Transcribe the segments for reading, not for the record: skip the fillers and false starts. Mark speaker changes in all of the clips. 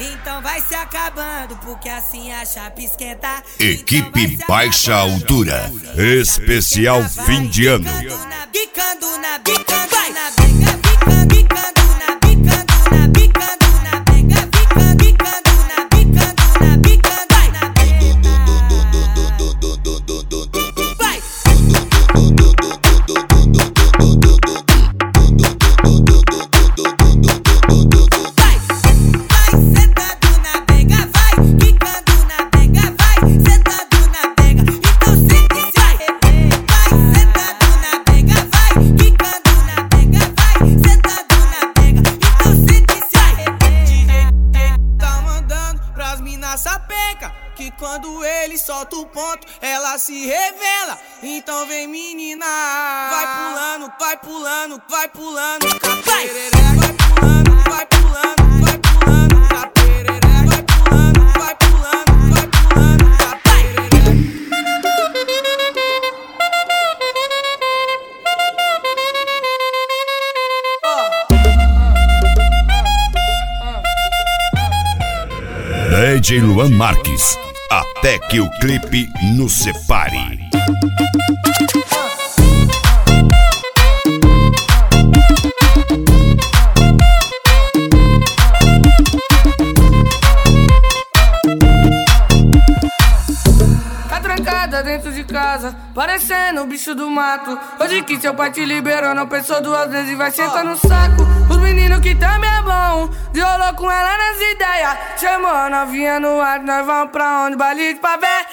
Speaker 1: Então vai se acabando, porque assim a chapa esquenta.
Speaker 2: Equipe Baixa Altura, especial fim de ano.
Speaker 1: Bicando na bicando na benga, bicando na bicando na bicando na benga, bicando na bicando na bicando na benga. Vai.
Speaker 3: Que quando ele solta o ponto, ela se revela. Então vem menina, vai pulando, vai pulando, vai pulando, caperereca, vai pulando, vai pulando, vai pulando, caperereca, vai pulando, vai pulando, vai pulando, caperereca.
Speaker 2: DJ Luan Marques, até que o clipe nos separe.
Speaker 3: Tá trancada dentro de casa, parecendo um bicho do mato. Hoje que seu pai te liberou, não pensou duas vezes e vai sentar no saco. Os meninos que também é bom, violou com ela nas ideias. Chamou a novinha no ar, nós vamos pra onde? Baile de favela,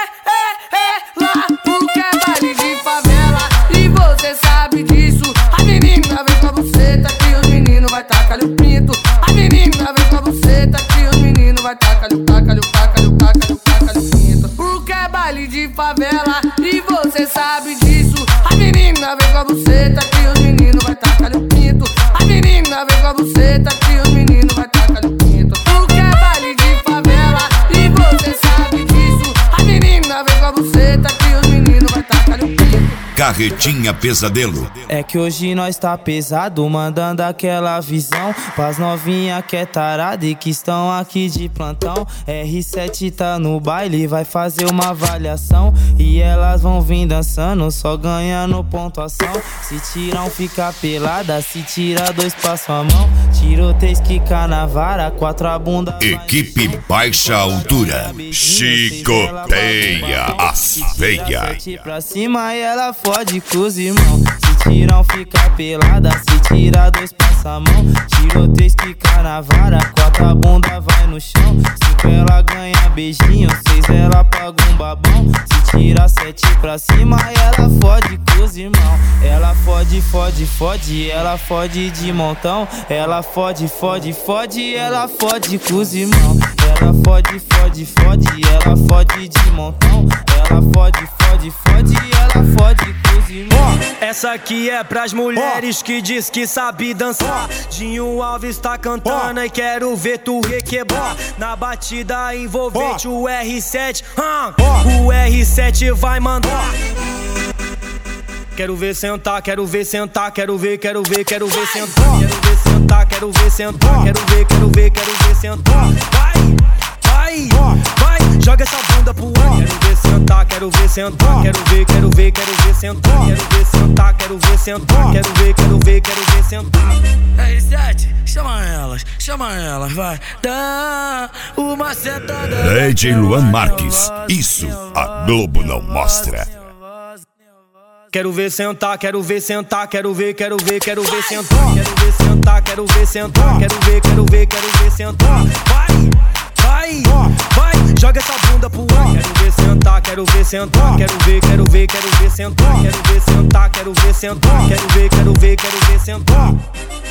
Speaker 3: lá porque é baile de favela. E você sabe disso. A menina vem com a buceta que os meninos vai tacar-lhe o pinto. A menina vem com a buceta que os meninos vai tacar-lhe o pinto. Porque é baile de favela e você sabe disso. A menina vem com a buceta que os meninos vai tacar-lhe o pinto. A menina vem com a buceta que os meninos vai tacar-lhe o pinto. Porque é baile de favela e você sabe disso. A menina vem com a buceta que os meninos vai tacar-lhe o pinto.
Speaker 2: Carretinha Pesadelo.
Speaker 4: É que hoje nós tá pesado, mandando aquela visão pras novinha que é tarada e que estão aqui de plantão. R7 tá no baile, vai fazer uma avaliação e elas vão vir dançando, só ganhando pontuação. Se tiram fica pelada, se tira dois passa a mão. Tiroteio quica na vara, quatro a bunda.
Speaker 2: Equipe Baixa Altura, chicoteia as veias.
Speaker 4: Pra cima e ela fode com os irmãos. Se tiram fica pelada, se tira dois passa a mão. Tiroteio quica na vara, quatro a bunda vai no chão. Cinco ela ganha beijinho, seis ela paga um babão. Se tira sete pra cima e ela fode com os irmãos. Ela fode, fode, fode, ela fode de montão. Ela fode, fode, fode, ela fode com os irmãos. Ela fode, fode, fode, ela fode de montão. Ela fode, fode, fode, ela fode com os irmãos.
Speaker 5: Essa aqui é pras mulheres que diz que sabe dançar. Dinho Alves tá cantando e quero ver tu requebrar. Na batida envolvente o R7, o R7 vai mandar. Quero ver sentar, quero ver sentar, quero ver sentar. Quero ver sentar, quero ver sentar, quero ver sentar. Vai, joga essa bunda pro ar. Quero ver sentar, quero ver sentar, quero ver sentar. Quero ver sentar, quero ver sentar, quero ver sentar.
Speaker 6: R7, chama elas, vai. Dá uma sentada.
Speaker 2: DJ Luan Marques, isso a Globo não mostra.
Speaker 5: Quero ver sentar, quero ver sentar, quero ver sentar. Quero ver sentar, quero ver sentar, quero ver sentar. Vai, joga essa bunda pro ar. Quero ver sentar, quero ver sentar, quero ver sentar. Quero ver sentar, quero ver sentar, quero ver sentar.